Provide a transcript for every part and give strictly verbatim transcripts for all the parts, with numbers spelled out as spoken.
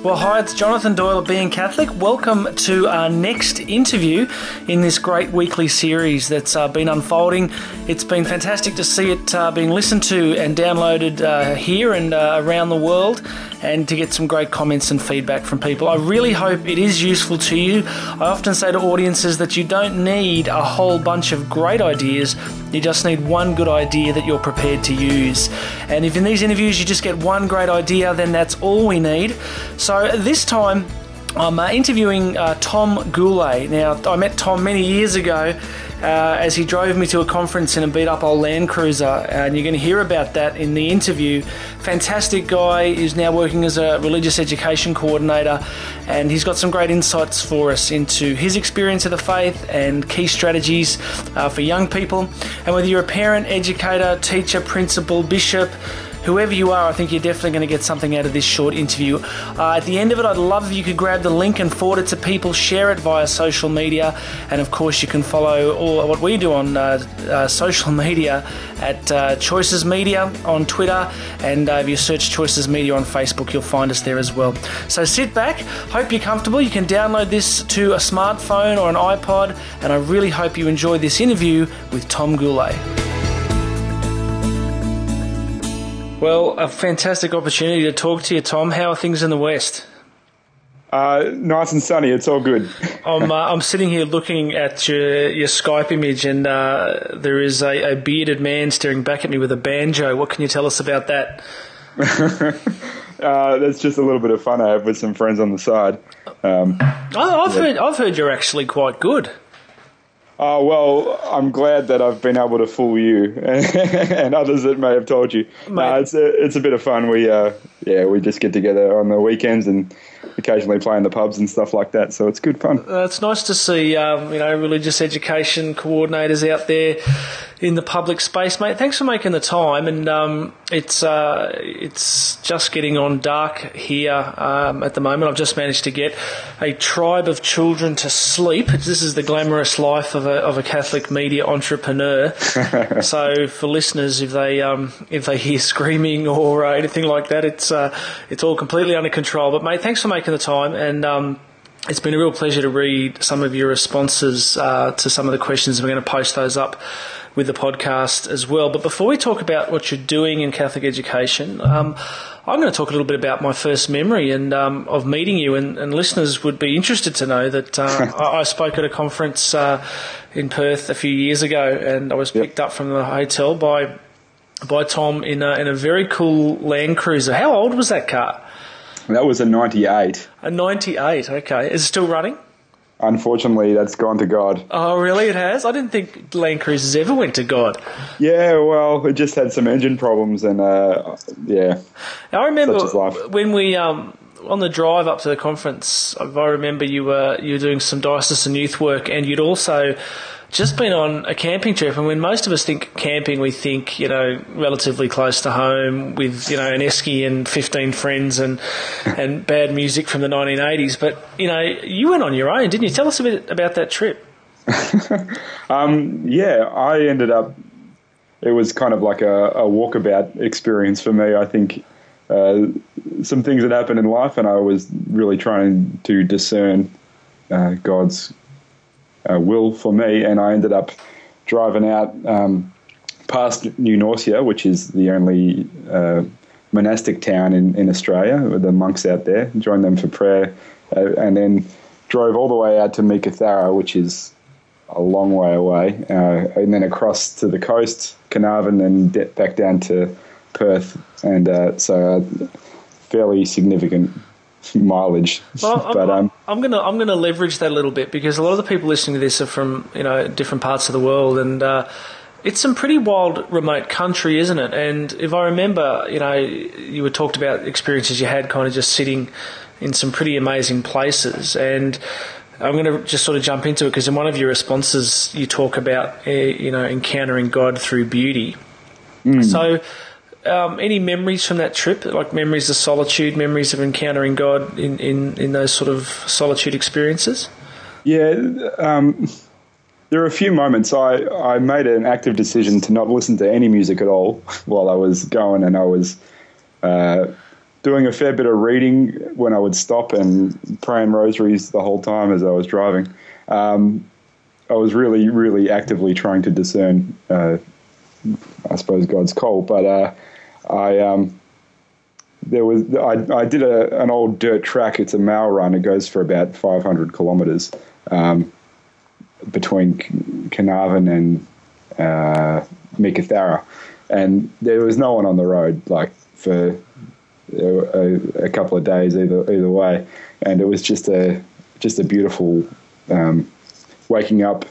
Well, hi, it's Jonathan Doyle of Being Catholic. Welcome to our next interview in this great weekly series that's uh, been unfolding. It's been fantastic to see it uh, being listened to and downloaded uh, here and uh, around the world, and to get some great comments and feedback from people. I really hope it is useful to you. I often say to audiences that you don't need a whole bunch of great ideas. You just need one good idea that you're prepared to use. And if in these interviews you just get one great idea, then that's all we need. So this time I'm uh, interviewing uh, Tom Goulet. Now, I met Tom many years ago uh, as he drove me to a conference in a beat-up old Land Cruiser, and you're going to hear about that in the interview. Fantastic guy, who's now working as a religious education coordinator, and he's got some great insights for us into his experience of the faith and key strategies uh, for young people. And whether you're a parent, educator, teacher, principal, bishop, whoever you are, I think you're definitely going to get something out of this short interview. Uh, at the end of it, I'd love if you could grab the link and forward it to people, share it via social media, and of course you can follow all what we do on uh, uh, social media at uh, Choices Media on Twitter, and uh, if you search Choices Media on Facebook, you'll find us there as well. So sit back, hope you're comfortable. You can download this to a smartphone or an iPod, and I really hope you enjoy this interview with Tom Goulet. Well, a fantastic opportunity to talk to you, Tom. How are things in the West? Uh, nice and sunny. It's all good. I'm uh, I'm sitting here looking at your your Skype image, and uh, there is a, a bearded man staring back at me with a banjo. What can you tell us about that? uh, that's just a little bit of fun I have with some friends on the side. Um, oh, I've yeah. heard I've heard you're actually quite good. Oh, well, I'm glad that I've been able to fool you and others that may have told you. No, it's a, it's a bit of fun. We uh, yeah, we just get together on the weekends and occasionally play in the pubs and stuff like that, so it's good fun. Uh, it's nice to see um, you know, religious education coordinators out there in the public space, mate. Thanks for making the time, and um, it's uh, it's just getting on dark here um, at the moment. I've just managed to get a tribe of children to sleep. This is the glamorous life of a of a Catholic media entrepreneur. So for listeners, if they um, if they hear screaming or uh, anything like that, it's uh, it's all completely under control. But mate, thanks for making the time, and um, it's been a real pleasure to read some of your responses uh, to some of the questions. We're going to post those up with the podcast as well. But before we talk about what you're doing in Catholic education, um, I'm going to talk a little bit about my first memory and um, of meeting you, and, and listeners would be interested to know that uh, I, I spoke at a conference uh, in Perth a few years ago, and I was picked yep. up from the hotel by by Tom in a, in a very cool Land Cruiser. How old was that car? That was a ninety-eight. A ninety-eight, okay. Is it still running? Unfortunately, that's gone to God. Oh, really? It has? I didn't think Land Cruisers ever went to God. Yeah, well, it just had some engine problems, and uh, yeah. I remember when we um, on the drive up to the conference. I remember you were you were doing some diocesan youth work, and you'd also just been on a camping trip. And when most of us think camping, we think, you know, relatively close to home with, you know, an esky and fifteen friends and and bad music from the nineteen eighties. But, you know, you went on your own, didn't you? Tell us a bit about that trip. um, yeah, I ended up, it was kind of like a, a walkabout experience for me. I think uh, some things had happened in life, and I was really trying to discern uh, God's Uh, will for me, and I ended up driving out um, past New Norcia, which is the only uh, monastic town in, in Australia, with the monks out there, joined them for prayer, uh, and then drove all the way out to Meekatharra, which is a long way away, uh, and then across to the coast, Carnarvon, and de- back down to Perth, and uh, so uh, fairly significant mileage. Well, I'm, but um, I'm gonna I'm gonna leverage that a little bit, because a lot of the people listening to this are from, you know, different parts of the world, and uh, it's some pretty wild remote country, isn't it? And if I remember, you know, you were talked about experiences you had kind of just sitting in some pretty amazing places, and I'm going to just sort of jump into it, because in one of your responses you talk about uh, you know, encountering God through beauty. Mm. So Um, any memories from that trip, like memories of solitude, memories of encountering God in, in, in those sort of solitude experiences? Yeah, um, there are a few moments. I, I made an active decision to not listen to any music at all while I was going, and I was uh, doing a fair bit of reading when I would stop and praying rosaries the whole time as I was driving. Um, I was really, really actively trying to discern, uh, I suppose, God's call. But uh, I um, there was I, I did a, an old dirt track. It's a mile run. It goes for about five hundred kilometres um, between Carnarvon and uh, Meekatharra, and there was no one on the road, like for a, a couple of days either either way, and it was just a just a beautiful um, waking up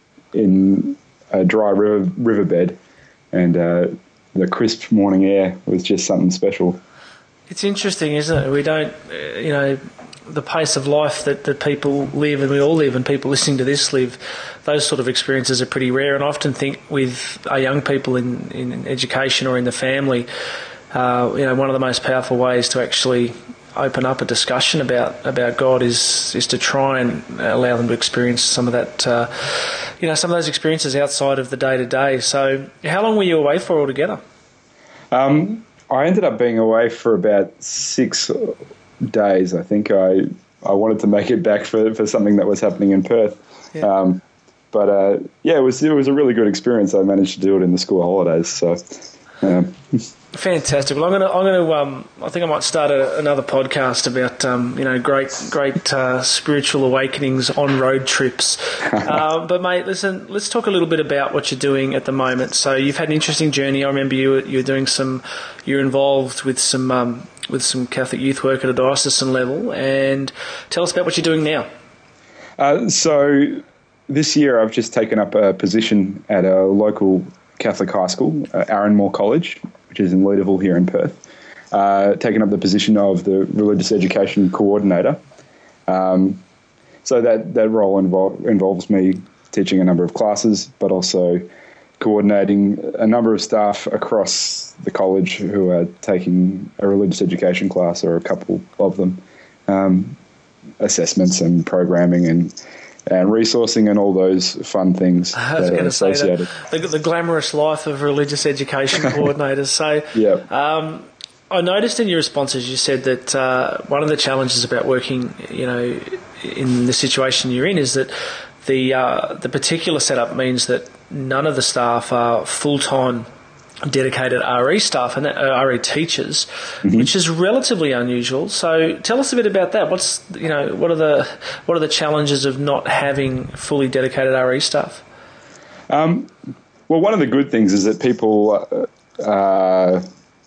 in a dry river riverbed, and uh, the crisp morning air was just something special. It's interesting, isn't it? We don't, uh, you know, the pace of life that, that people live, and we all live, and people listening to this live, those sort of experiences are pretty rare. And I often think with our young people in, in education or in the family, uh, you know, one of the most powerful ways to actually open up a discussion about, about God is is to try and allow them to experience some of that, uh, you know, some of those experiences outside of the day-to-day. So how long were you away for altogether? Um, I ended up being away for about six days. I think I I wanted to make it back for, for something that was happening in Perth. Yeah. Um, but uh, yeah, it was it was a really good experience. I managed to do it in the school holidays. So. Um, Fantastic. Well, I'm gonna, I'm gonna, um, I think I might start a, another podcast about, um, you know, great, great uh, spiritual awakenings on road trips. uh, but mate, listen, let's talk a little bit about what you're doing at the moment. So you've had an interesting journey. I remember you, you were doing some, you're involved with some, um, with some Catholic youth work at a diocesan level. And tell us about what you're doing now. Uh, so this year, I've just taken up a position at a local Catholic high school, uh, Arranmore College, which is in Leederville here in Perth, uh, taking up the position of the religious education coordinator. Um, so that, that role involve, involves me teaching a number of classes, but also coordinating a number of staff across the college who are taking a religious education class, or a couple of them, um, assessments and programming and and resourcing and all those fun things I was that going are to say associated. the, the, the glamorous life of religious education coordinators. So, yeah. um, I noticed in your responses you said that uh, one of the challenges about working, you know, in the situation you're in is that the uh, the particular setup means that none of the staff are full-time dedicated R E staff and uh, R E teachers, mm-hmm. which is relatively unusual. So tell us a bit about that. What's, you know, what are the what are the challenges of not having fully dedicated R E staff? Um, well, one of the good things is that people uh,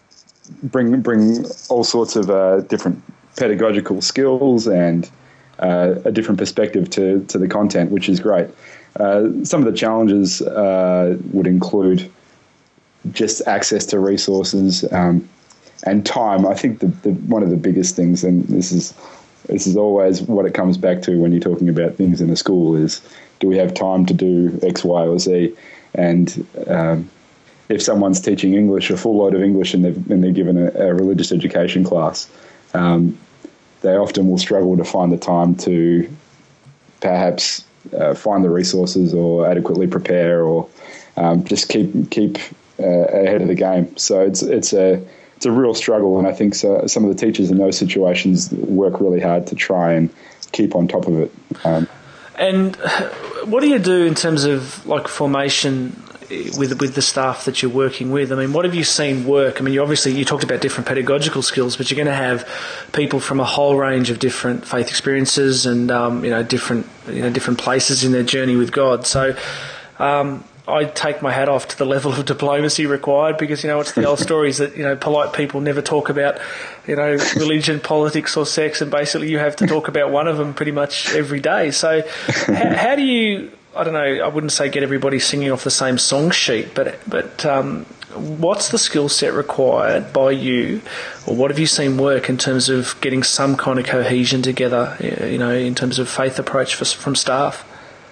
bring bring all sorts of uh, different pedagogical skills and uh, a different perspective to to the content, which is great. Uh, some of the challenges uh, would include just access to resources um, and time. I think the, the one of the biggest things, and this is this is always what it comes back to when you're talking about things in a school, is do we have time to do X, Y, or Z? And um, if someone's teaching English, a full load of English, and, they've, and they're given a, a religious education class, um, they often will struggle to find the time to perhaps uh, find the resources or adequately prepare, or um, just keep keep Uh, ahead of the game. So it's it's a it's a real struggle, and I think so, some of the teachers in those situations work really hard to try and keep on top of it. Um, and what do you do in terms of like formation with with the staff that you're working with? I mean, what have you seen work? I mean, you obviously you talked about different pedagogical skills, but you're going to have people from a whole range of different faith experiences and um, you know different you know different places in their journey with God. So. Um, I take my hat off to the level of diplomacy required, because, you know, it's the old stories that, you know, polite people never talk about, you know, religion, politics or sex, and basically you have to talk about one of them pretty much every day. So how, how do you, I don't know, I wouldn't say get everybody singing off the same song sheet, but, but um, what's the skill set required by you, or what have you seen work in terms of getting some kind of cohesion together, you know, in terms of faith approach for, from staff?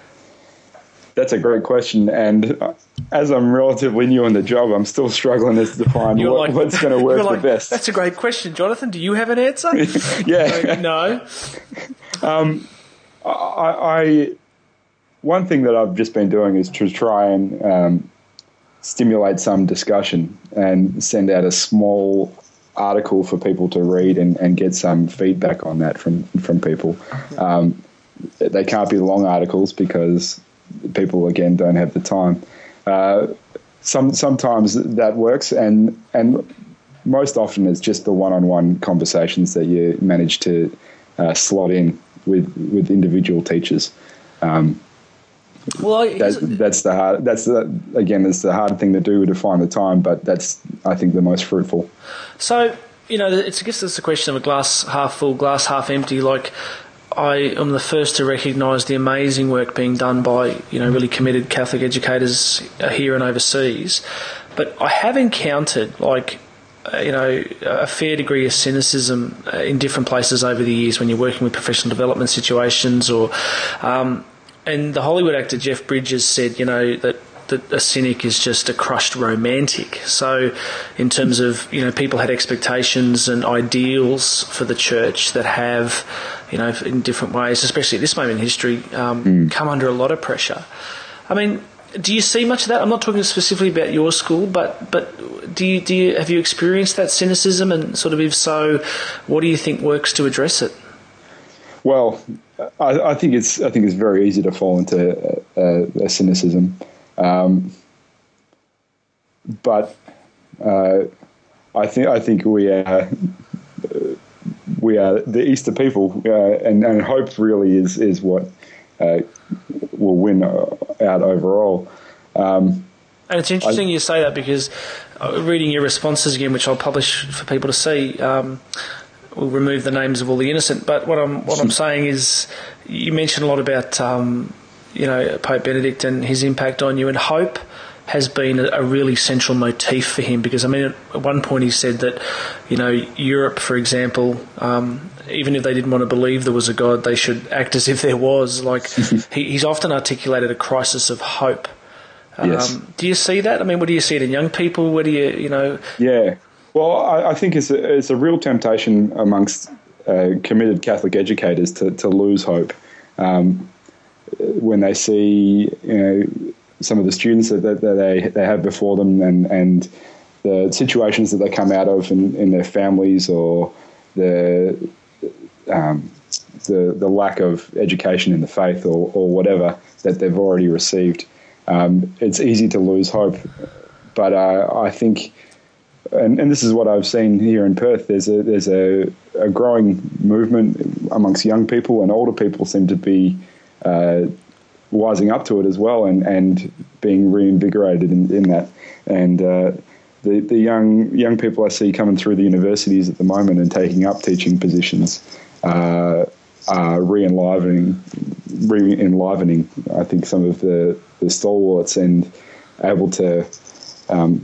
That's a great question, and as I'm relatively new in the job, I'm still struggling to define what, like, what's going to work like, the best. That's a great question, Jonathan. Do you have an answer? yeah. No. Um, I, I one thing that I've just been doing is to try and um, stimulate some discussion and send out a small article for people to read and, and get some feedback on that from from people. Um, they can't be long articles because people again don't have the time. Uh, some sometimes that works, and and most often it's just the one-on-one conversations that you manage to uh, slot in with with individual teachers. Um, well, that, that's the hard. That's the again, it's the hard thing to do to find the time, but that's I think the most fruitful. So you know, it's I guess it's a question of a glass half full, glass half empty. Like, I am the first to recognise the amazing work being done by, you know, really committed Catholic educators here and overseas. But I have encountered, like, uh, you know, a fair degree of cynicism uh, in different places over the years when you're working with professional development situations or... Um, and the Hollywood actor Jeff Bridges said, you know, that that a cynic is just a crushed romantic. So in terms of, you know, people had expectations and ideals for the church that have, you know, in different ways, especially at this moment in history, um, mm. come under a lot of pressure. I mean, do you see much of that? I'm not talking specifically about your school, but but do you do you have you experienced that cynicism, and sort of if so, what do you think works to address it? Well, I, I think it's I think it's very easy to fall into a, a cynicism. Um, but uh, I think I think we are we are the Easter people, uh, and, and hope really is is what uh, will win out overall. Um, and it's interesting I, you say that, because uh, reading your responses again, which I'll publish for people to see, um, we'll remove the names of all the innocent. But what I'm what I'm saying is, you mentioned a lot about. Um, you know, Pope Benedict and his impact on you, and hope has been a, a really central motif for him, because, I mean, at one point he said that, you know, Europe, for example, um, even if they didn't want to believe there was a God, they should act as if there was. Like, he, he's often articulated a crisis of hope. Um, yes. Do you see that? I mean, what do you see it in young people? What do you, you know... Yeah. Well, I, I think it's a, it's a real temptation amongst uh, committed Catholic educators to, to lose hope. Um when they see, you know, some of the students that, that they they have before them, and, and the situations that they come out of in, in their families, or the um, the the lack of education in the faith, or, or whatever that they've already received, um, it's easy to lose hope. But uh, I think, and, and this is what I've seen here in Perth, there's a there's a, a growing movement amongst young people, and older people seem to be Uh, wising up to it as well, and, and being reinvigorated in, in that. And uh, the the young young people I see coming through the universities at the moment and taking up teaching positions uh, are re-enlivening, re-enlivening, I think, some of the, the stalwarts, and able to, um,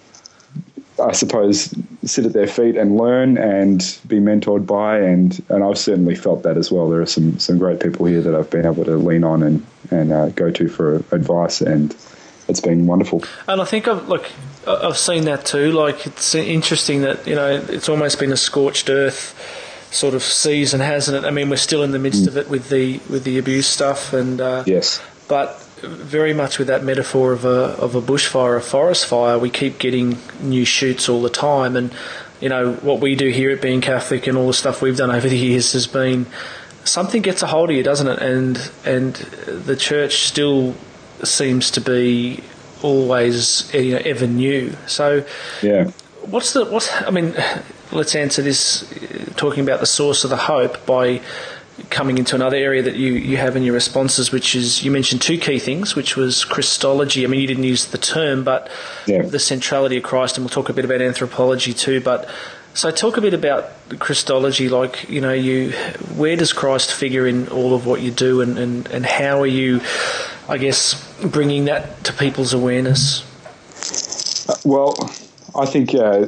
I suppose, sit at their feet and learn and be mentored by, and, and I've certainly felt that as well. There are some, some great people here that I've been able to lean on and, and uh, go to for advice, and it's been wonderful. And I think I've, look, I've seen that too. Like, it's interesting that, you know, it's almost been a scorched earth sort of season, hasn't it? I mean, we're still in the midst mm. of it with the with the abuse stuff, and uh, yes, but very much with that metaphor of a of a bushfire, a forest fire, we keep getting new shoots all the time. And, you know, what we do here at Being Catholic and all the stuff we've done over the years has been, something gets a hold of you, doesn't it? And and the church still seems to be always, you know, ever new. So yeah, what's the what's I mean, let's answer this talking about the source of the hope by coming into another area that you, you have in your responses, which is, you mentioned two key things, which was Christology. I mean, you didn't use the term, but yeah. the centrality of Christ, and we'll talk a bit about anthropology too. But so talk a bit about Christology, like, you know, you where does Christ figure in all of what you do, and, and, and how are you, I guess, bringing that to people's awareness? Uh, well, I think uh,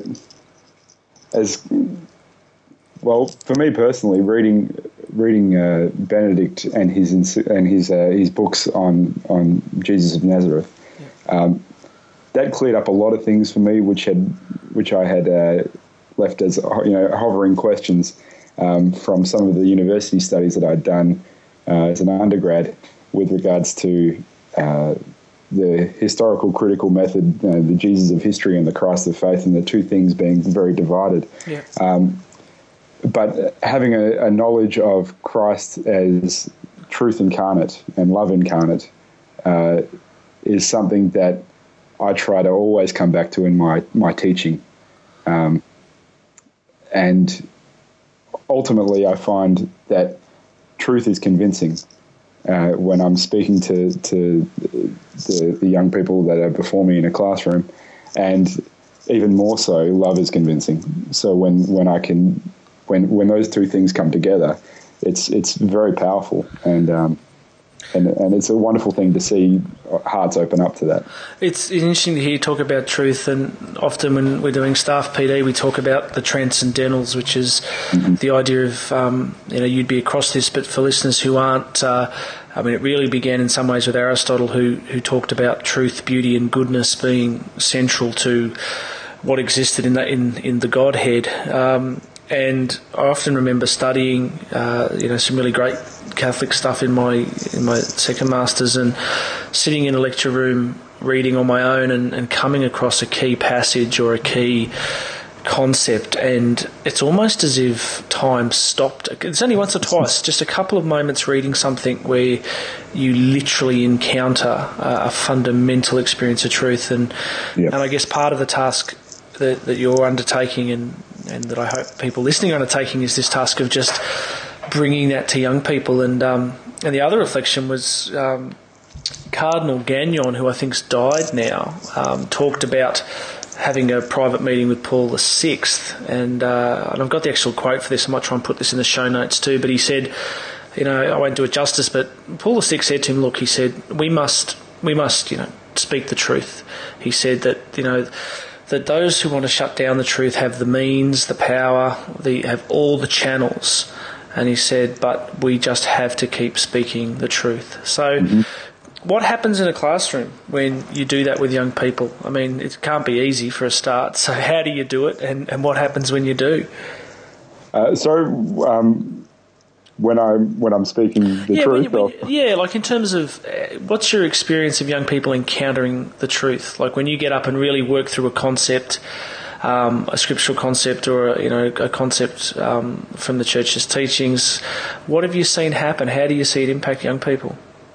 as, well, for me personally, reading reading uh, Benedict and his and his uh, his books on on Jesus of Nazareth, yeah. um, that cleared up a lot of things for me, which had which I had uh, left as, you know, hovering questions um, from some of the university studies that I'd done uh, as an undergrad with regards to uh, the historical critical method, uh, the Jesus of history and the Christ of faith, and the two things being very divided. Yeah. Um, but having a, a knowledge of Christ as truth incarnate and love incarnate uh, is something that I try to always come back to in my, my teaching. Um, and ultimately, I find that truth is convincing. Uh, when I'm speaking to, to the, the young people that are before me in a classroom, and even more so, love is convincing. So when, when I can, when when those two things come together, it's it's very powerful, and um, and and it's a wonderful thing to see hearts open up to that. It's interesting to hear you talk about truth, and often when we're doing staff P D, we talk about the transcendentals, which is mm-hmm. the idea of, um, you know, you'd be across this, but for listeners who aren't, uh, I mean, it really began in some ways with Aristotle, who, who talked about truth, beauty and goodness being central to what existed in the, in, in the Godhead. Um, and I often remember studying, uh, you know, some really great Catholic stuff in my in my second masters, and sitting in a lecture room reading on my own and, and coming across a key passage or a key concept, and it's almost as if time stopped. It's only once or twice, just a couple of moments reading something where you literally encounter a, a fundamental experience of truth, and yep. and I guess part of the task that, that you're undertaking, and, and that I hope people listening are undertaking, is this task of just bringing that to young people. And um, and the other reflection was um, Cardinal Gagnon, who I think's died now, um, talked about having a private meeting with Paul the Sixth, and, uh, and I've got the actual quote for this. I might try and put this in the show notes too, but he said, you know, I won't do it justice, but Paul the Sixth said to him, look, he said, we must, we must, you know, speak the truth. He said that, you know, that those who want to shut down the truth have the means, the power, the have all the channels. And he said, but we just have to keep speaking the truth. So mm-hmm. what happens in a classroom when you do that with young people? I mean, it can't be easy for a start. So how do you do it, and, and what happens when you do? Uh, so um, when I'm when I'm speaking the yeah, truth, when you, when, yeah, like in terms of uh, what's your experience of young people encountering the truth? Like when you get up and really work through a concept, um, a scriptural concept, or a, you know a concept um, from the church's teachings, what have you seen happen? How do you see it impact young people?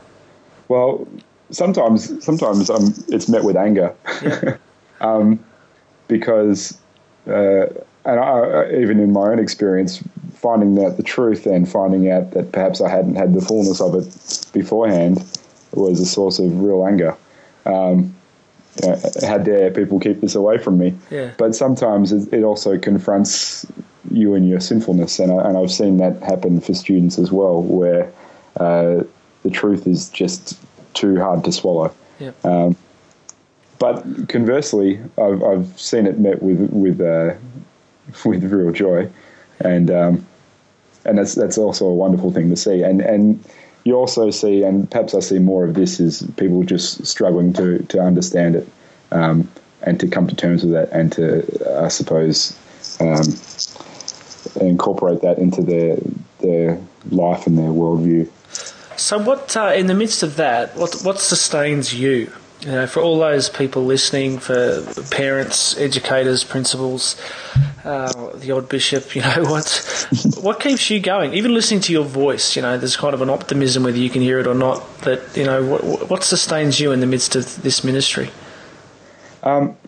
Well, sometimes sometimes um, it's met with anger, yeah. um, because, uh, and I, even in my own experience, finding out the truth and finding out that perhaps I hadn't had the fullness of it beforehand was a source of real anger. Um, you know, how dare people keep this away from me? Yeah. But sometimes it also confronts you and your sinfulness, and, I, and I've seen that happen for students as well, where uh, the truth is just too hard to swallow. Yep. Um, but conversely, I've, I've seen it met with with uh, with real joy, and um, and that's that's also a wonderful thing to see. And and you also see, and perhaps I see more of this, is people just struggling to to understand it, um, and to come to terms with that, and to I suppose um, incorporate that into their their life and their worldview. So what, uh, in the midst of that, what what sustains you? You know, for all those people listening, for parents, educators, principals, uh, the odd bishop, you know, what what keeps you going? Even listening to your voice, you know, there's kind of an optimism, whether you can hear it or not, that, you know, what, what sustains you in the midst of this ministry? Um,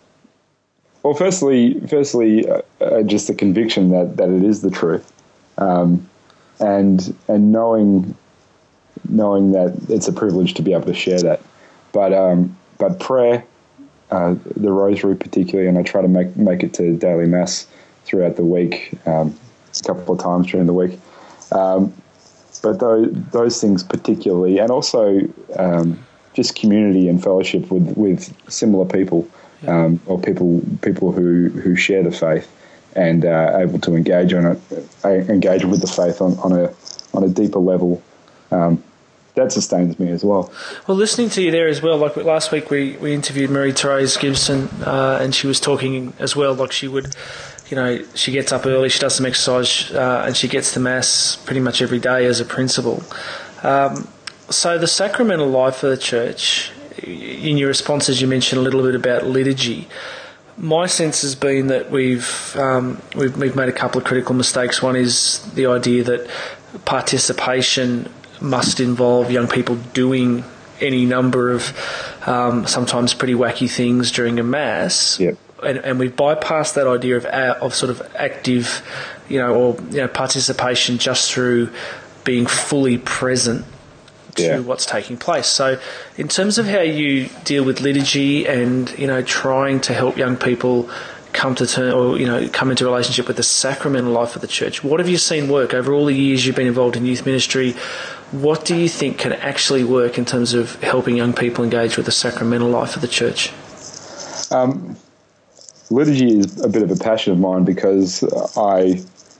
well, firstly, firstly, uh, uh, just the conviction that, that it is the truth, um, and and knowing. knowing that it's a privilege to be able to share that. But um, but prayer, uh, the rosary particularly, and I try to make make it to daily mass throughout the week, um, a couple of times during the week. Um, but those, those things particularly, and also um, just community and fellowship with, with similar people, um, or people people who, who share the faith and uh, able to engage on it, uh, engage with the faith on, on a on a deeper level. Um, that sustains me as well. Well, listening to you there as well, like last week we, we interviewed Marie-Therese Gibson, uh, and she was talking as well, like she would, you know, she gets up early, she does some exercise, uh, and she gets to Mass pretty much every day as a principal. Um, so the sacramental life of the church, in your responses, you mentioned a little bit about liturgy. My sense has been that we've, um, we've we've made a couple of critical mistakes. One is the idea that participation must involve young people doing any number of um, sometimes pretty wacky things during a mass. Yep. And, and we've bypassed that idea of of sort of active, you know, or you know, participation just through being fully present to yeah. what's taking place. So, in terms of how you deal with liturgy and you know trying to help young people come to term or you know come into a relationship with the sacramental life of the church, what have you seen work over all the years you've been involved in youth ministry? What do you think can actually work in terms of helping young people engage with the sacramental life of the church? Um, liturgy is a bit of a passion of mine because I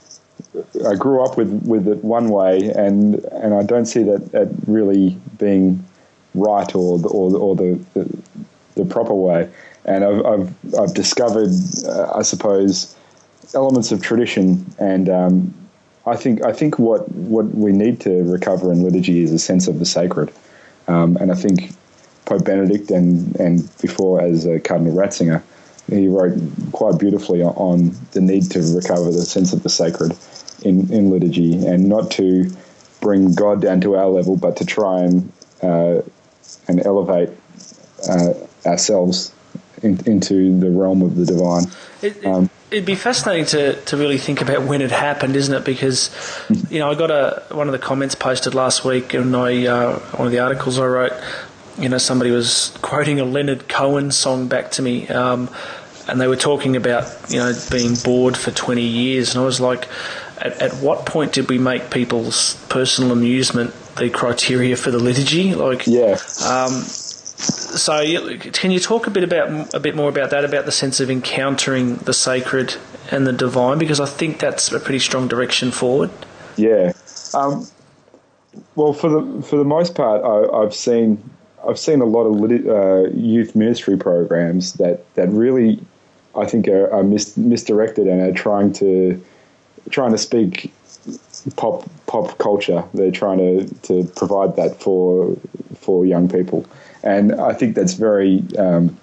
I grew up with, with it one way, and, and I don't see that, that really being right or the, or, or the, the the proper way. And I've I've, I've discovered, uh, I suppose, elements of tradition, and um, I think I think what, what we need to recover in liturgy is a sense of the sacred. Um, and I think Pope Benedict and and before as uh, Cardinal Ratzinger, he wrote quite beautifully on the need to recover the sense of the sacred in, in liturgy, and not to bring God down to our level, but to try and uh, and elevate uh, ourselves in, into the realm of the divine. It, it, um, it'd be fascinating to, to really think about when it happened, isn't it? Because, you know, I got a one of the comments posted last week, and I uh, one of the articles I wrote, you know, somebody was quoting a Leonard Cohen song back to me, um, and they were talking about, you know, being bored for twenty years, and I was like, at, at what point did we make people's personal amusement the criteria for the liturgy? Like, yeah. Um, so, can you talk a bit about a bit more about that, about the sense of encountering the sacred and the divine? Because I think that's a pretty strong direction forward. Yeah. Um, well, for the for the most part, I, I've seen I've seen a lot of lit, uh, youth ministry programs that, that really, I think, are, are mis- misdirected and are trying to trying to speak pop pop culture. They're trying to, to provide that for for young people, and I think that's very. Um,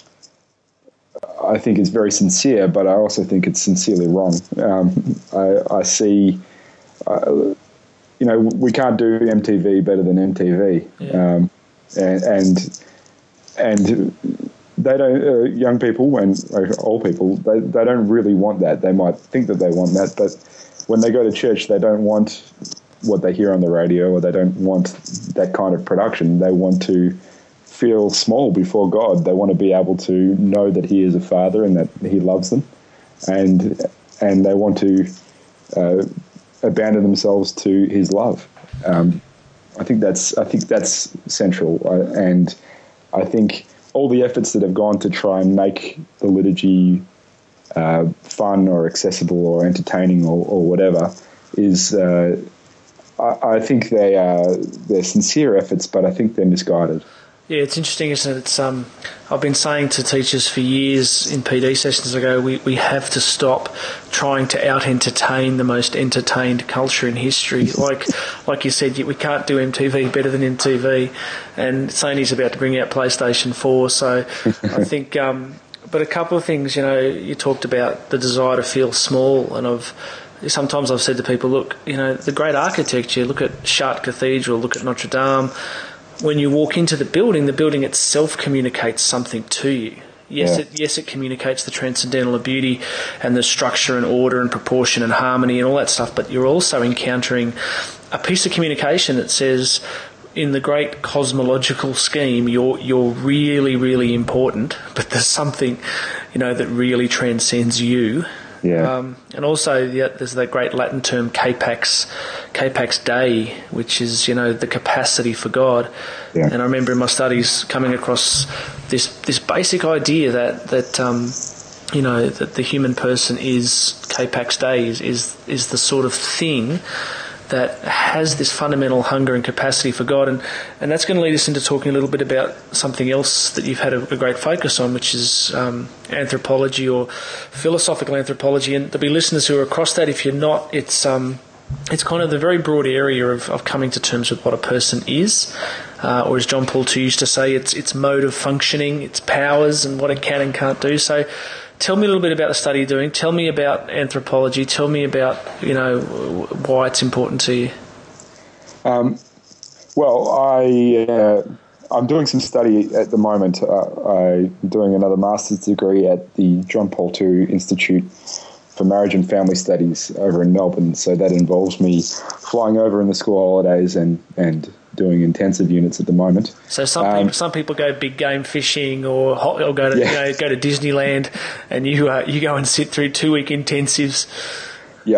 I think it's very sincere, but I also think it's sincerely wrong. Um, I, I see, uh, you know, we can't do M T V better than M T V, yeah. um, and and and they don't. Uh, young people and uh, old people, they they don't really want that. They might think that they want that, but when they go to church, they don't want what they hear on the radio, or they don't want that kind of production. They want to feel small before God. They want to be able to know that He is a Father and that He loves them, and and they want to uh, abandon themselves to His love. Um, I think that's I think that's central, uh, and I think all the efforts that have gone to try and make the liturgy uh, fun or accessible or entertaining or, or whatever is. Uh, I, I think they are they're sincere efforts, but I think they're misguided. Yeah, it's interesting, isn't it? It's um, I've been saying to teachers for years in P D sessions ago, we, we have to stop trying to out-entertain the most entertained culture in history. Like like you said, we can't do M T V better than M T V, and Sony's about to bring out PlayStation four, so I think... Um, but a couple of things, you know, you talked about the desire to feel small, and I've... Sometimes I've said to people, look, you know, the great architecture, look at Chartres Cathedral, look at Notre Dame. When you walk into the building, the building itself communicates something to you. Yes, yeah. it, yes, it communicates the transcendental of beauty and the structure and order and proportion and harmony and all that stuff, but you're also encountering a piece of communication that says, in the great cosmological scheme, you're you're really, really important, but there's something, you know, that really transcends you. Yeah. Um, and also, yeah, there's that great Latin term capax, capax Dei, which is, you know, the capacity for God. Yeah. And I remember in my studies coming across this this basic idea that that um, you know, that the human person is capax Dei, is, is is the sort of thing that has this fundamental hunger and capacity for God. And, and that's going to lead us into talking a little bit about something else that you've had a, a great focus on, which is um, anthropology or philosophical anthropology. And there'll be listeners who are across that. If you're not, it's um, it's kind of the very broad area of, of coming to terms with what a person is, uh, or as John Paul the Second used to say, it's its mode of functioning, its powers, and what it can and can't do. So tell me a little bit about the study you're doing. Tell me about anthropology. Tell me about, you know, why it's important to you. Um, well, I, uh, I'm doing some study at the moment. Uh, I'm doing another master's degree at the John Paul the Second Institute for Marriage and Family Studies over in Melbourne. So that involves me flying over in the school holidays and, and doing intensive units at the moment. So some um, people, some people go big game fishing or, or go to yeah. you know, go to Disneyland, and you uh, you go and sit through two week intensives. Yep.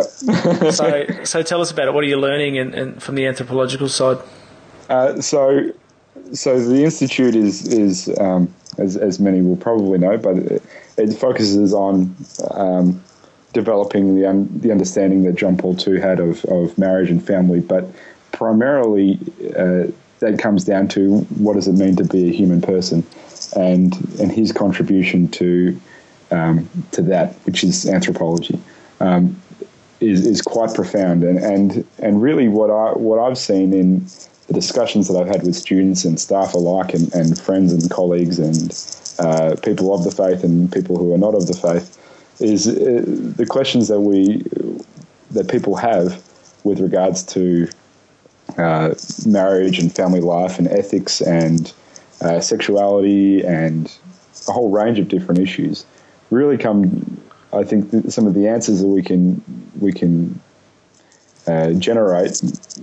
so so tell us about it. What are you learning, and, and from the anthropological side? Uh, so so the institute is is um, as as many will probably know, but it, it focuses on um, developing the un, the understanding that John Paul the Second had of, of marriage and family, but primarily uh, that comes down to what does it mean to be a human person, and and his contribution to um, to that, which is anthropology, um, is is quite profound, and, and and really what I what I've seen in the discussions that I've had with students and staff alike, and, and friends and colleagues and uh, people of the faith and people who are not of the faith, is uh, the questions that we that people have with regards to uh, marriage and family life and ethics and uh, sexuality and a whole range of different issues really come. I think th- some of the answers that we can we can uh, generate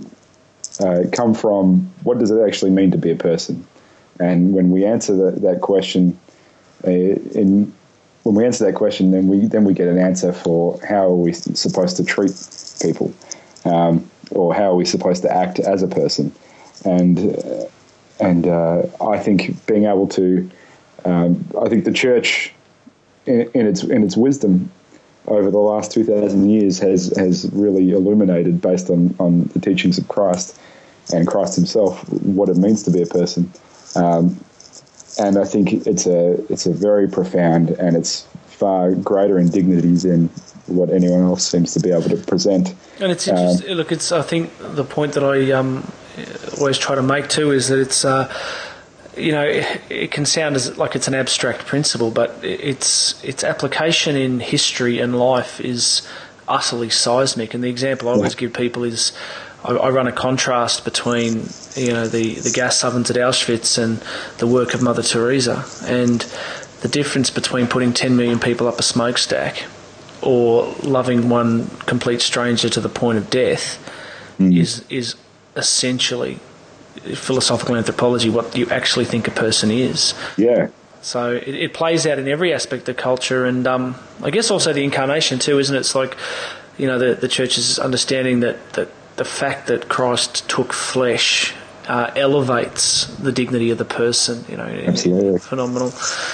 uh, come from what does it actually mean to be a person, and when we answer that, that question uh, in When we answer that question, then we then we get an answer for how are we supposed to treat people, um, or how are we supposed to act as a person, and uh, and uh, I think being able to, um, I think the church, in, in its in its wisdom, over the last two thousand years has has really illuminated, based on, on the teachings of Christ and Christ Himself, what it means to be a person. Um, And I think it's a it's a very profound, and it's far greater in dignity than what anyone else seems to be able to present. And it's interesting. Um, look, it's I think the point that I um, always try to make too is that it's uh, you know it, it can sound as like it's an abstract principle, but its its application in history and life is utterly seismic. And the example I always give people is, I, I run a contrast between you know the, the gas ovens at Auschwitz and the work of Mother Teresa, and the difference between putting ten million people up a smokestack or loving one complete stranger to the point of death mm. is is essentially philosophical anthropology, what you actually think a person is. Yeah. So it, it plays out in every aspect of culture, and um, I guess also the incarnation too, isn't it? It's like, you know, the, the church's understanding that, that the fact that Christ took flesh uh, elevates the dignity of the person, you know. Absolutely. Phenomenal.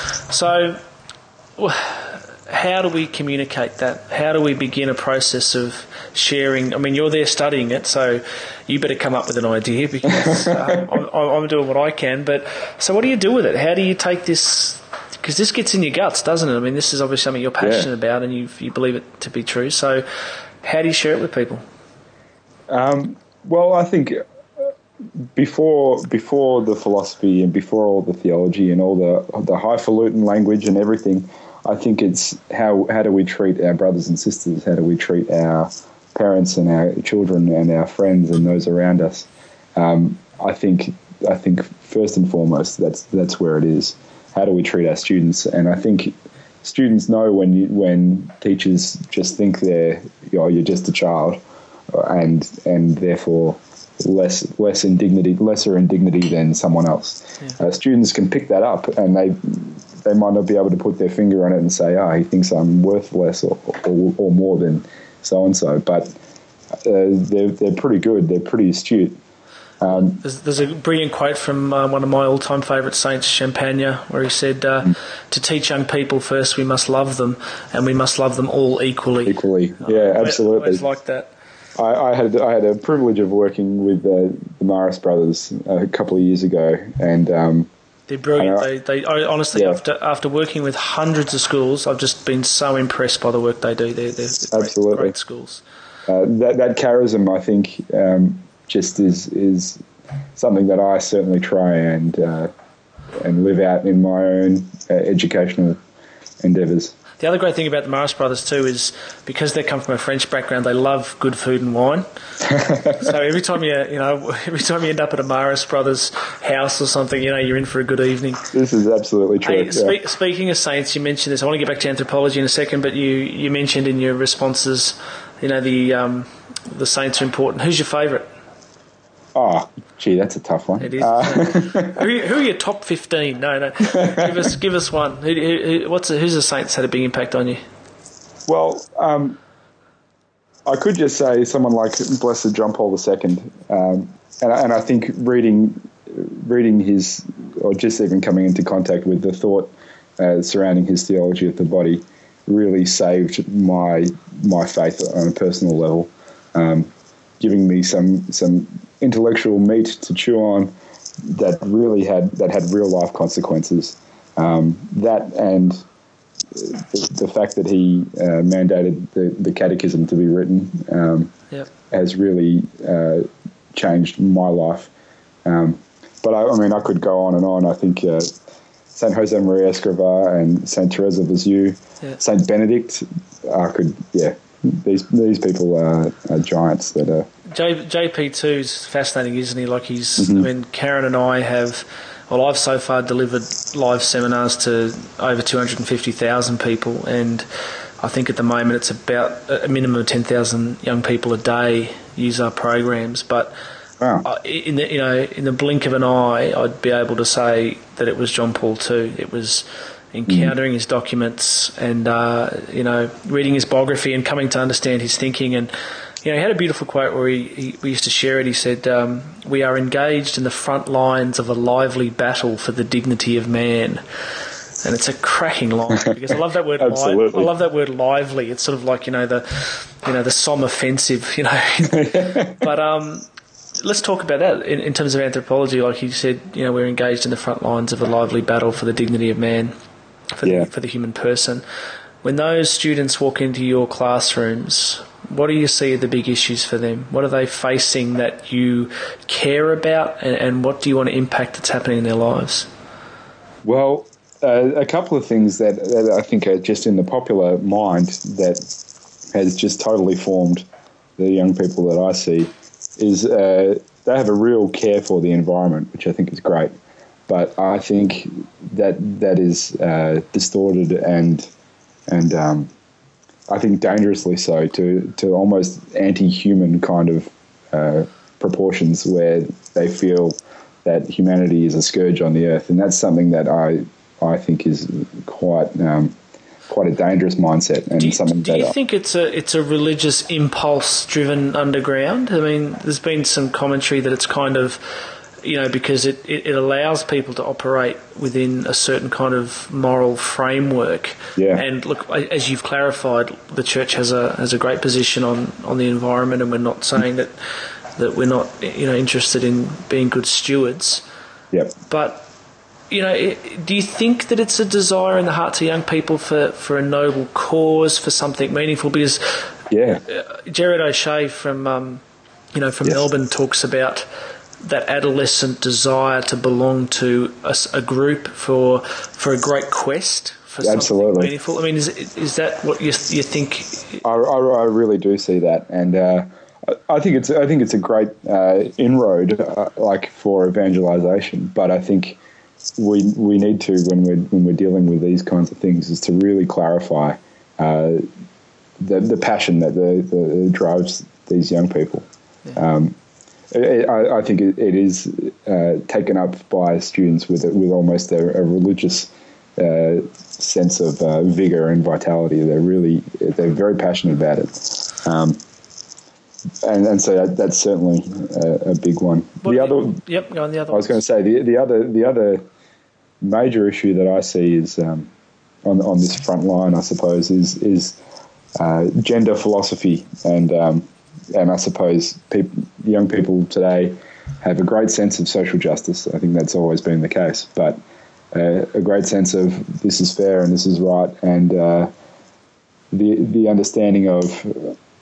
So how do we communicate that? How do we begin a process of sharing? I mean, you're there studying it, so you better come up with an idea, because um, I'm, I'm doing what I can. But so what do you do with it? How do you take this? Because this gets in your guts, doesn't it? I mean, this is obviously something you're passionate yeah. about, and you you believe it to be true. So how do you share it with people? Um, well, I think before before the philosophy and before all the theology and all the the highfalutin language and everything, I think it's how how do we treat our brothers and sisters? How do we treat our parents and our children and our friends and those around us? Um, I think I think first and foremost that's that's where it is. How do we treat our students? And I think students know when you, when teachers just think they're you know, you're just a child, and and therefore less less in dignity, lesser in dignity than someone else. Yeah. Uh, students can pick that up, and they. They might not be able to put their finger on it and say, oh, he thinks I'm worth less or, or, or more than so-and-so. But uh, they're, they're pretty good. They're pretty astute. Um, there's, there's a brilliant quote from uh, one of my all-time favourite saints, Champagne, where he said, uh, mm. to teach young people, first we must love them, and we must love them all equally. Equally, yeah, uh, absolutely. I always like that. I, I had I had a privilege of working with uh, the Morris brothers a couple of years ago, and... Um, They're brilliant. They, they I, honestly, yeah. after after working with hundreds of schools, I've just been so impressed by the work they do. They're, they're great, Absolutely. great schools. uh, that that charism, I think, um, just is is something that I certainly try and uh, and live out in my own uh, educational endeavours. The other great thing about the Morris brothers too is because they come from a French background, they love good food and wine. So every time you you know every time you end up at a Morris brothers house or something, you know you're in for a good evening. This is absolutely true. Hey, yeah. spe- speaking of saints, you mentioned this. I want to get back to anthropology in a second, but you, you mentioned in your responses, you know the um, the saints are important. Who's your favourite? Oh, gee, that's a tough one. It is. Uh, who, who are your top fifteen? No, no. Give us, give us one. Who, who, what's a, who's the saints had a big impact on you? Well, um, I could just say someone like Blessed John Paul the Second, um, and, and I think reading reading his, or just even coming into contact with the thought uh, surrounding his theology of the body, really saved my my faith on a personal level, um, giving me some some. intellectual meat to chew on that really had that had real life consequences. Um, that and the, the fact that he uh, mandated the, the catechism to be written um, yep. has really uh, changed my life. Um, but I, I mean, I could go on and on. I think uh, Saint Jose Maria Escrivá and Saint Therese of Lisieux, yeah. Saint Benedict. I could, yeah. These these people are, are giants that are. J, JP two's fascinating, isn't he? Like he's. Mm-hmm. I mean, Karen and I have. Well, I've so far delivered live seminars to over two hundred fifty thousand people, and I think at the moment it's about a minimum of ten thousand young people a day use our programs. But wow. in the you know in the blink of an eye, I'd be able to say that it was John Paul the Second. It was. Encountering mm. his documents and uh, you know reading his biography and coming to understand his thinking. And you know he had a beautiful quote where he, he we used to share it. He said, um, "We are engaged in the front lines of a lively battle for the dignity of man." And it's a cracking line because I love that word. li- I love that word lively. It's sort of like you know the you know the Somme offensive. You know, but um. Let's talk about that in, in terms of anthropology. Like you said, you know, we're engaged in the front lines of a lively battle for the dignity of man, for, yeah. the, for the human person. When those students walk into your classrooms, what do you see are the big issues for them? What are they facing that you care about, and, and what do you want to impact that's happening in their lives? Well, uh, a couple of things that, that I think are just in the popular mind that has just totally formed the young people that I see is uh, they have a real care for the environment, which I think is great. But I think that that is uh, distorted and and um, I think dangerously so to, to almost anti-human kind of uh, proportions where they feel that humanity is a scourge on the earth. And that's something that I I think is quite... Um, quite a dangerous mindset, and do you, something do that you I, think it's a it's a religious impulse driven underground? I mean, there's been some commentary that it's kind of, you know, because it, it, it allows people to operate within a certain kind of moral framework. Yeah. And look, as you've clarified, the church has a has a great position on, on the environment, and we're not saying that that we're not you know interested in being good stewards. Yep. But you know, do you think that it's a desire in the hearts of young people for, for a noble cause, for something meaningful? Because yeah, Jared O'Shea from um, you know from yes. Melbourne talks about that adolescent desire to belong to a, a group for for a great quest for something Absolutely. meaningful. I mean, is is that what you you think? I, I, I really do see that, and uh, I think it's I think it's a great uh, inroad, uh, like for evangelization. But I think. We we need to when we're when we're dealing with these kinds of things is to really clarify uh, the the passion that the, the drives these young people. Yeah. Um, it, I, I think it, it is uh, taken up by students with with almost a, a religious uh, sense of uh, vigor and vitality. They're really they're very passionate about it. Um, And, and so that, that's certainly a, a big one. What, the other, yep, go on the other. I was going to say the the other the other major issue that I see is um, on on this front line, I suppose, is is uh, gender philosophy, and um, and I suppose people, young people today have a great sense of social justice. I think that's always been the case, but uh, a great sense of this is fair and this is right, and uh, the the understanding of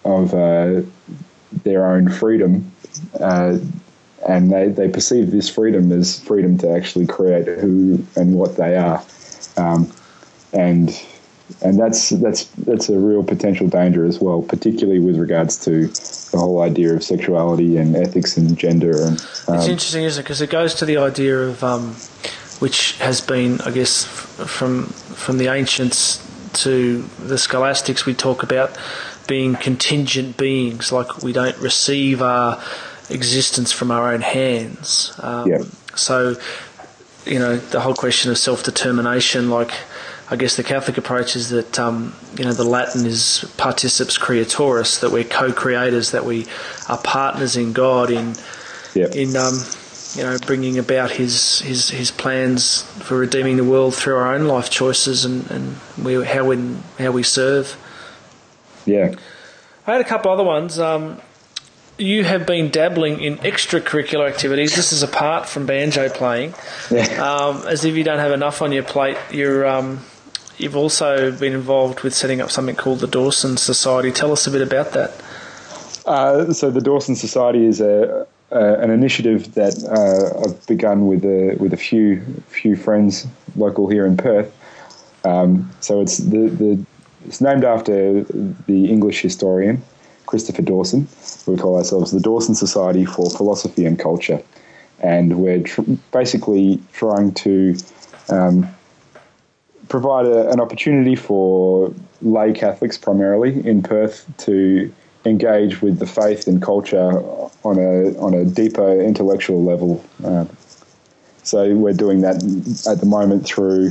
of uh, their own freedom, uh, and they, they perceive this freedom as freedom to actually create who and what they are, um, and and that's that's that's a real potential danger as well, particularly with regards to the whole idea of sexuality and ethics and gender. And um, it's interesting, isn't it? Because it goes to the idea of um, which has been, I guess, from from the ancients to the scholastics, we talk about being contingent beings, like we don't receive our existence from our own hands. Um, yeah. So, you know, the whole question of self-determination, like, I guess the Catholic approach is that, um, you know, the Latin is particips creatoris, that we're co-creators, that we are partners in God in, yep. in um, you know, bringing about his, his his plans for redeeming the world through our own life choices and, and we, how, we, how we serve. Yeah. I had a couple other ones. Um, you have been dabbling in extracurricular activities. This is apart from banjo playing. Yeah. Um, as if you don't have enough on your plate, you're... Um, You've also been involved with setting up something called the Dawson Society. Tell us a bit about that. Uh, so the Dawson Society is a, a an initiative that uh, I've begun with a with a few few friends local here in Perth. Um, so it's the, the it's named after the English historian Christopher Dawson. We call ourselves the Dawson Society for Philosophy and Culture, and we're tr- basically trying to um, provide a, an opportunity for lay Catholics primarily in Perth to engage with the faith and culture on a on a deeper intellectual level. Uh, so we're doing that at the moment through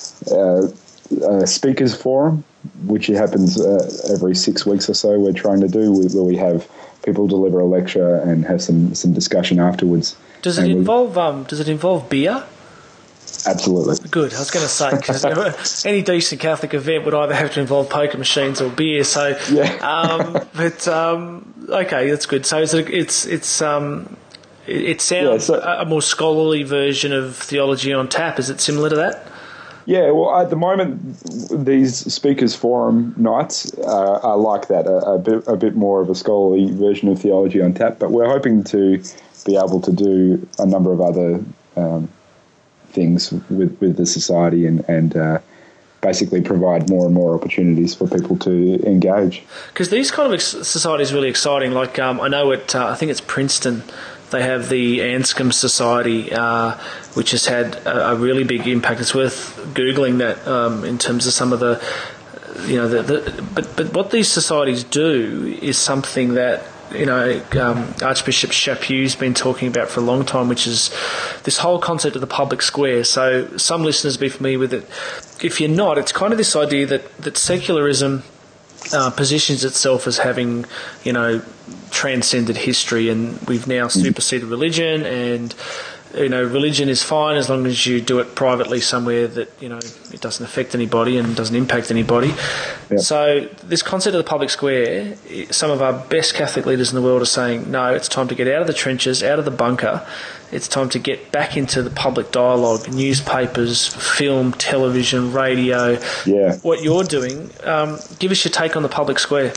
uh, a speakers forum, which happens uh, every six weeks or so. We're trying to do where we have people deliver a lecture and have some, some discussion afterwards. Does it and involve um, Does it involve beer? Absolutely. Good. I was going to say, because any decent Catholic event would either have to involve poker machines or beer. So, yeah. um, but um, okay, that's good. So it's it's it's um, it, it sounds yeah, so, a more scholarly version of Theology on Tap. Is it similar to that? Yeah. Well, at the moment, these speakers forum nights uh, are like that, a, a bit a bit more of a scholarly version of Theology on Tap. But we're hoping to be able to do a number of other Um, things with, with the society and, and uh, basically provide more and more opportunities for people to engage. Because these kind of ex- societies are really exciting. Like um, I know at, uh, I think it's Princeton, they have the Anscombe Society, uh, which has had a, a really big impact. It's worth Googling that um, in terms of some of the, you know, the, the but, but what these societies do is something that, you know, um, Archbishop Chaput's been talking about for a long time, which is this whole concept of the public square. So some listeners will be familiar with it. If you're not, it's kind of this idea that, that secularism uh, positions itself as having, you know, transcended history, and we've now superseded religion, and you know, religion is fine as long as you do it privately somewhere that, you know, it doesn't affect anybody and doesn't impact anybody. Yep. So this concept of the public square, some of our best Catholic leaders in the world are saying, no, it's time to get out of the trenches, out of the bunker. It's time to get back into the public dialogue, newspapers, film, television, radio. Yeah. What you're doing, um, give us your take on the public square.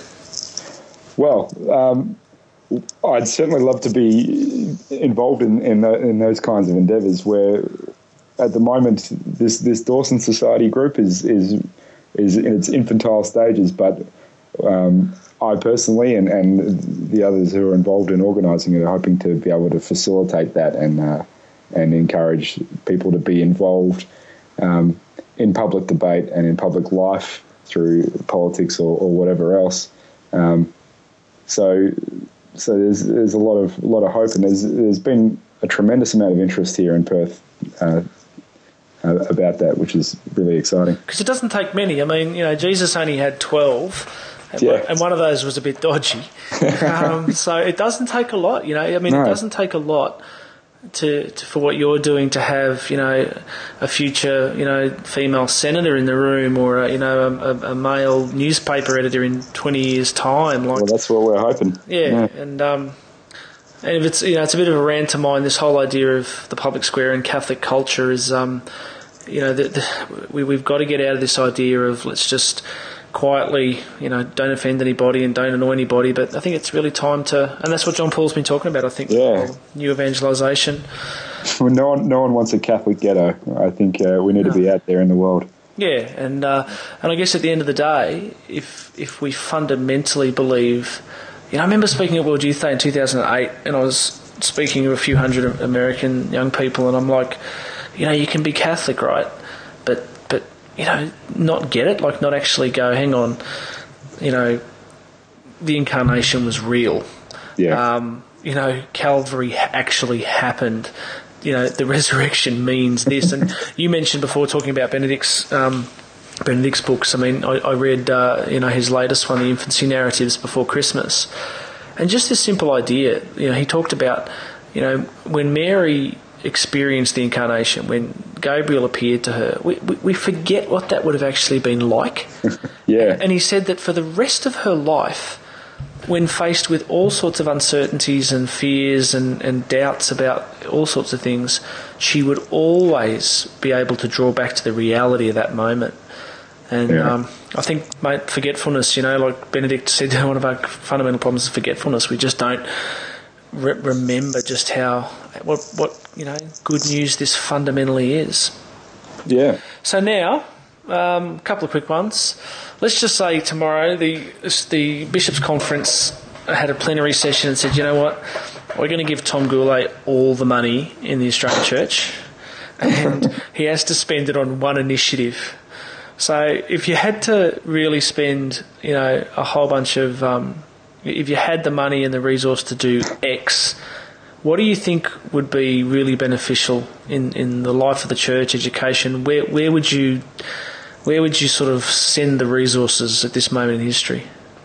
Well, um, I'd certainly love to be involved in in, the, in those kinds of endeavours. Where, at the moment, this this Dawson Society group is is is in its infantile stages, but um, I personally and, and the others who are involved in organising it are hoping to be able to facilitate that and uh, and encourage people to be involved um, in public debate and in public life through politics or, or whatever else. Um, so. So there's there's a lot of a lot of hope, and there's there's been a tremendous amount of interest here in Perth uh, uh, about that, which is really exciting. Because it doesn't take many. I mean, you know, Jesus only had twelve, and, yeah. one, and one of those was a bit dodgy. um, so it doesn't take a lot. You know, I mean, no. It doesn't take a lot to, to for what you're doing to have, you know, a future, you know, female senator in the room, or a, you know, a, a male newspaper editor in twenty years' time. Like, well, that's what we're hoping. Yeah, yeah. and um, and if it's, you know, it's a bit of a rant to mine. This whole idea of the public square and Catholic culture is, um, you know, the, the, we we've got to get out of this idea of let's just quietly, you know, don't offend anybody and don't annoy anybody. But I think it's really time to, and that's what John Paul's been talking about. I think, yeah. new evangelisation. Well, no one, no one wants a Catholic ghetto. I think uh, we need no. to be out there in the world. Yeah, and uh, and I guess at the end of the day, if if we fundamentally believe, you know, I remember speaking at World Youth Day in two thousand eight, and I was speaking to a few hundred American young people, and I'm like, you know, you can be Catholic, right? But but you know, not get it, like not actually go, hang on, you know, the incarnation was real. Yeah. Um, you know, Calvary actually happened. You know, the resurrection means this. And you mentioned before, talking about Benedict's um, Benedict's books. I mean, I, I read, uh, you know, his latest one, The Infancy Narratives Before Christmas. And just this simple idea, you know, he talked about, you know, when Mary experienced the incarnation, when Gabriel appeared to her, we, we, we forget what that would have actually been like. Yeah. And he said that for the rest of her life, when faced with all sorts of uncertainties and fears and, and doubts about all sorts of things, she would always be able to draw back to the reality of that moment. And yeah. um, I think, mate, forgetfulness, you know, like Benedict said, one of our fundamental problems is forgetfulness. We just don't re- remember just how, what, what, you know, good news this fundamentally is. Yeah. So now, a um, couple of quick ones. Let's just say tomorrow the the Bishops' Conference had a plenary session and said, you know what, we're going to give Tom Goulet all the money in the Australian Church and he has to spend it on one initiative. So if you had to really spend, you know, a whole bunch of, um, if you had the money and the resource to do X, what do you think would be really beneficial in, in the life of the church, education? Where where would you... Where would you sort of send the resources at this moment in history?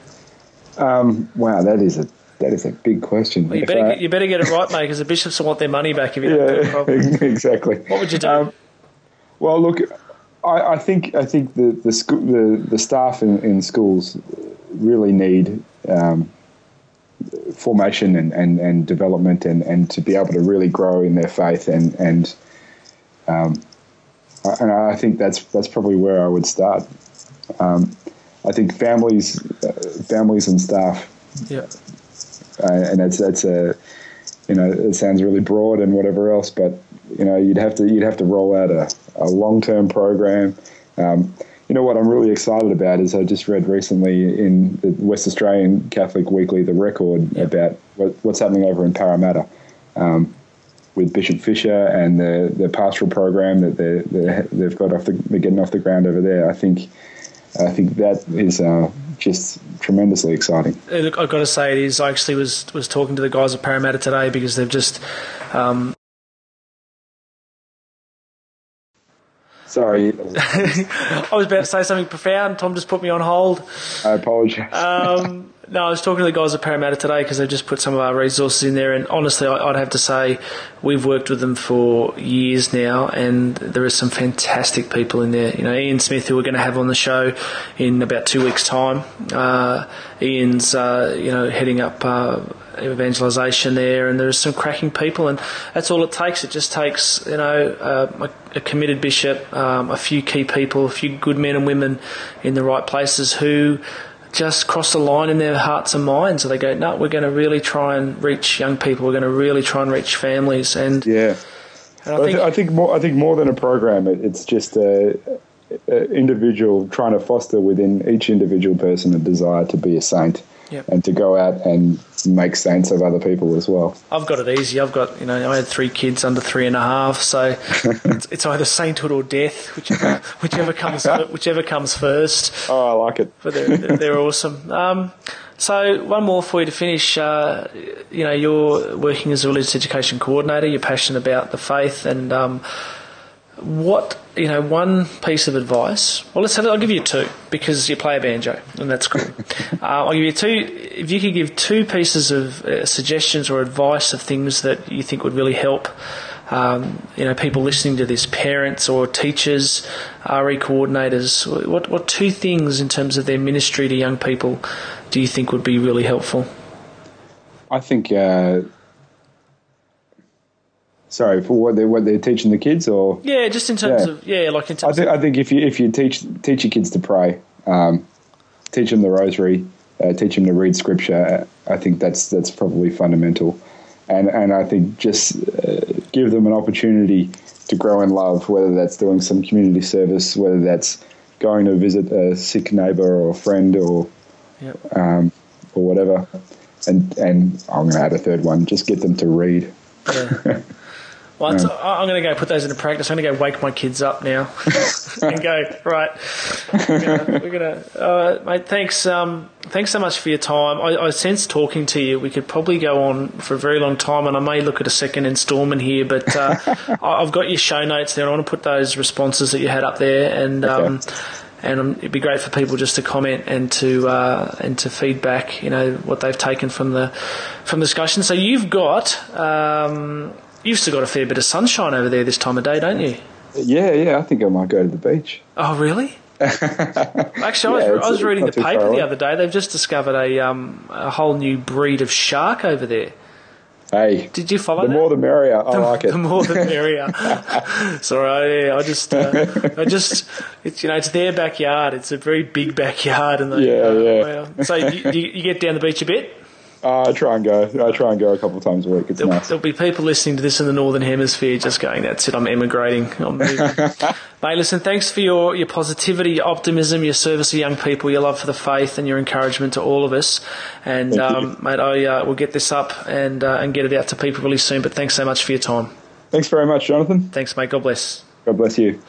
Um, wow, that is a that is a big question. Well, you, better, I, you better get it right, mate, because the bishops will want their money back if you don't do it properly. Exactly. What would you do? Um, well, look, I, I think I think the the, school, the, the staff in, in schools really need um, formation and, and, and development and, and to be able to really grow in their faith and and. Um, And I think that's that's probably where I would start. Um, I think families, uh, families and staff. Yeah. Uh, and that's that's a, you know, it sounds really broad and whatever else, but you know, you'd have to you'd have to roll out a, a long term program. Um, you know what I'm really excited about is I just read recently in the West Australian Catholic Weekly, The Record, yeah. about what, what's happening over in Parramatta. Um, with Bishop Fisher and the, the pastoral program that they're, they're, they've got off the they're getting off the ground over there, I think I think that is uh, just tremendously exciting. Look, I've got to say it is. I actually was was talking to the guys at Parramatta today because they've just. Um, Sorry. I was about to say something profound. Tom just put me on hold. I apologise. Um, no, I was talking to the guys at Parramatta today because they've just put some of our resources in there, and honestly, I'd have to say we've worked with them for years now, and there are some fantastic people in there. You know, Ian Smith, who we're going to have on the show in about two weeks' time. Uh, Ian's, uh, you know, heading up uh, evangelisation there, and there's some cracking people, and that's all it takes. It just takes, you know, uh, a, a committed bishop, um, a few key people, a few good men and women in the right places who just cross the line in their hearts and minds. So they go, no, we're going to really try and reach young people. We're going to really try and reach families. And yeah, and I, I, think, th- I think more. I think more than a program, it, it's just a, a individual trying to foster within each individual person a desire to be a saint. Yep. And to go out and make saints of other people as well. I've got it easy. I've got, you know, I had three kids under three and a half, so it's, it's either sainthood or death, whichever, whichever comes whichever comes first. Oh, I like it. But they're they're awesome. Um, so one more for you to finish. Uh, you know, you're working as a religious education coordinator. You're passionate about the faith, and um, what, you know, one piece of advice. Well, let's have, I'll give you two because you play a banjo, and that's cool. uh, I'll give you two. If you could give two pieces of uh, suggestions or advice of things that you think would really help, um, you know, people listening to this, parents or teachers, R E coordinators. What what two things in terms of their ministry to young people do you think would be really helpful? I think. Uh Sorry, for what they're what they're teaching the kids, or yeah, just in terms yeah. of yeah, like in terms. I think of, I think if you if you teach teach your kids to pray, um, teach them the rosary, uh, teach them to read scripture. I think that's that's probably fundamental. And and I think just uh, give them an opportunity to grow in love, whether that's doing some community service, whether that's going to visit a sick neighbour or friend or yep. um, or whatever. And and I'm going to add a third one, just get them to read. Yeah. Well, it's, I'm going to go put those into practice. I'm going to go wake my kids up now and go, right, we're going to, uh, mate, thanks um, thanks so much for your time. I, I sense talking to you, we could probably go on for a very long time, and I may look at a second instalment here, but uh, I've got your show notes there. I want to put those responses that you had up there, and okay. um, and um, it'd be great for people just to comment and to uh, and to feedback, you know, what they've taken from the from the discussion. So you've got... Um, You've still got a fair bit of sunshine over there this time of day, don't you? Yeah, yeah. I think I might go to the beach. Oh, really? Actually, yeah, I was, I was reading the paper the other day. They've just discovered a um, a whole new breed of shark over there. Hey, did you follow the that? The more the merrier. I the, like it. The more the merrier. Sorry, yeah, I just, uh, I just, it's you know, it's their backyard. It's a very big backyard, and they, yeah, uh, yeah. Well, so you, you, you get down the beach a bit. Uh, I try and go. I try and go a couple of times a week. It's there'll, nice. There'll be people listening to this in the Northern Hemisphere just going, that's it, I'm emigrating. I'm moving. Mate, listen, thanks for your, your positivity, your optimism, your service to young people, your love for the faith, and your encouragement to all of us. And, um, mate, I uh, will get this up and, uh, and get it out to people really soon. But thanks so much for your time. Thanks very much, Jonathan. Thanks, mate. God bless. God bless you.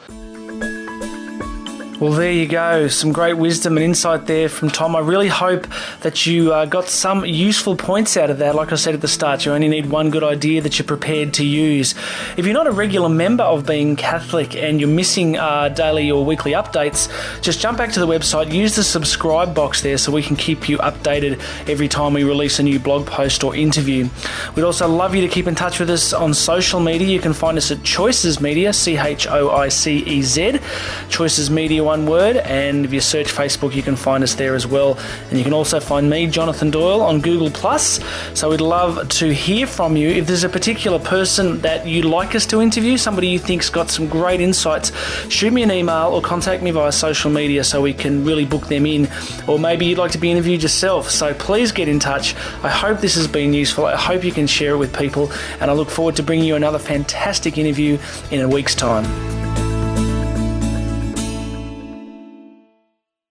Well, there you go. Some great wisdom and insight there from Tom. I really hope that you uh, got some useful points out of that. Like I said at the start, you only need one good idea that you're prepared to use. If you're not a regular member of Being Catholic and you're missing uh, daily or weekly updates, just jump back to the website, use the subscribe box there so we can keep you updated every time we release a new blog post or interview. We'd also love you to keep in touch with us on social media. You can find us at Choices Media, C H O I C E Z, Choices Media, one word, and if you search Facebook you can find us there as well. And you can also find me, Jonathan Doyle, on Google Plus. So we'd love to hear from you. If there's a particular person that you'd like us to interview, somebody you think's got some great insights, shoot me an email or contact me via social media so we can really book them in. Or maybe you'd like to be interviewed yourself, so please get in touch. I hope this has been useful. I hope you can share it with people, and I look forward to bringing you another fantastic interview in a week's time.